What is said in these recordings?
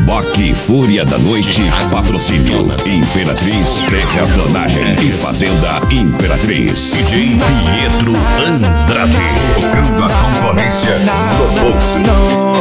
Reboque Fúria da Noite, patrocínio Imperatriz, Terraplanagem e Fazenda Imperatriz. DJ Pietro Andrade, tocando a concorrência no bolso.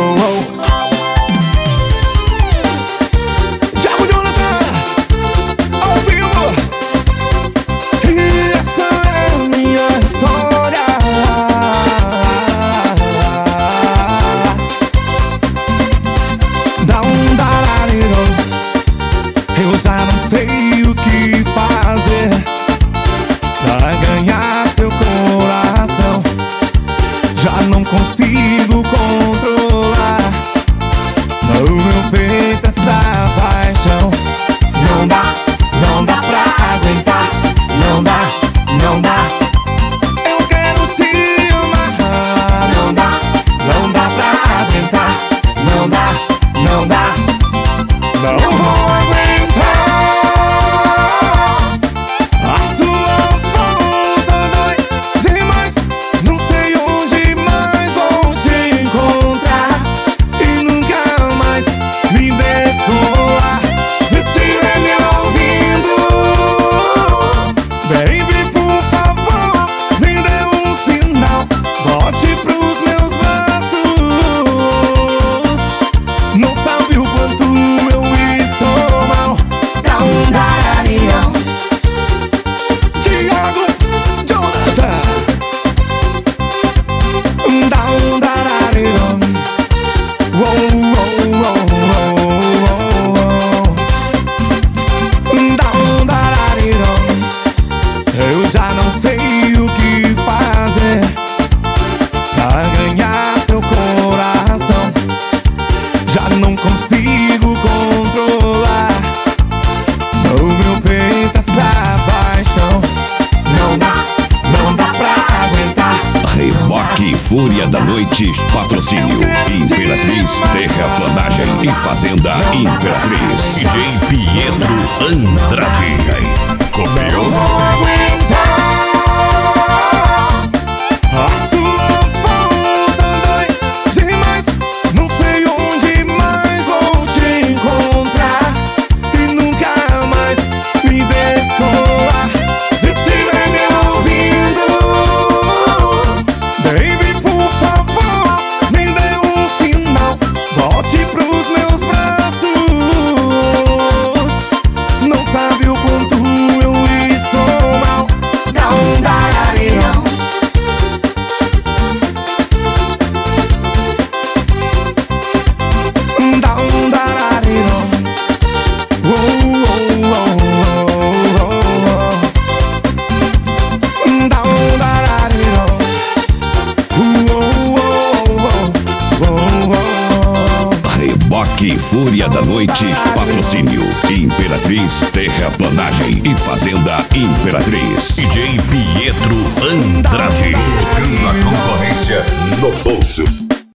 Eu já não sei o que fazer pra ganhar seu coração. Já não consigo controlar no meu peito essa paixão. Não dá, não dá pra aguentar. Não dá, não dá. Eu quero te amar. Não dá, não dá pra aguentar. Não dá, não dá. Não vou aguentar. A sua falta dói demais. Não sei onde mais vou te encontrar e nunca mais me descolar. Se estiver me ouvindo, baby, por favor, me dê um sinal. Volte pros meus braços. Não sabe o quanto eu estou mal. Dá um dararião. Thiago, Jonathan. Dá um dararião. Uou, uou, uou, uou, uou. Dá um dararião. Eu já não sei o que fazer pra ganhar seu coração. Já não consigo controlar no meu peito essa paixão. Não dá, não dá pra aguentar. Reboque Fúria da Noite, patrocínio Imperatriz, Terraplanagem e Fazenda Imperatriz. DJ Pietro Andrade, copiou? Não vou aguentar. A sua falta dói demais. Não sei onde mais vou te encontrar e nunca mais me descolar. Se estiver me ouvindo, baby, por favor, me dê um sinal. Volte pros meus braços. Não sabe o quanto eu estou mal. Dá um dararião. Dá um dararião. Uou, uou, uou, uou. Dá um dararião. Uou, uou, uou, uou. Reboque Fúria da Noite, patrocínio Imperatriz, Terraplanagem e Fazenda Imperatriz. DJ Pietro Andrade, tocando a concorrência no bolso.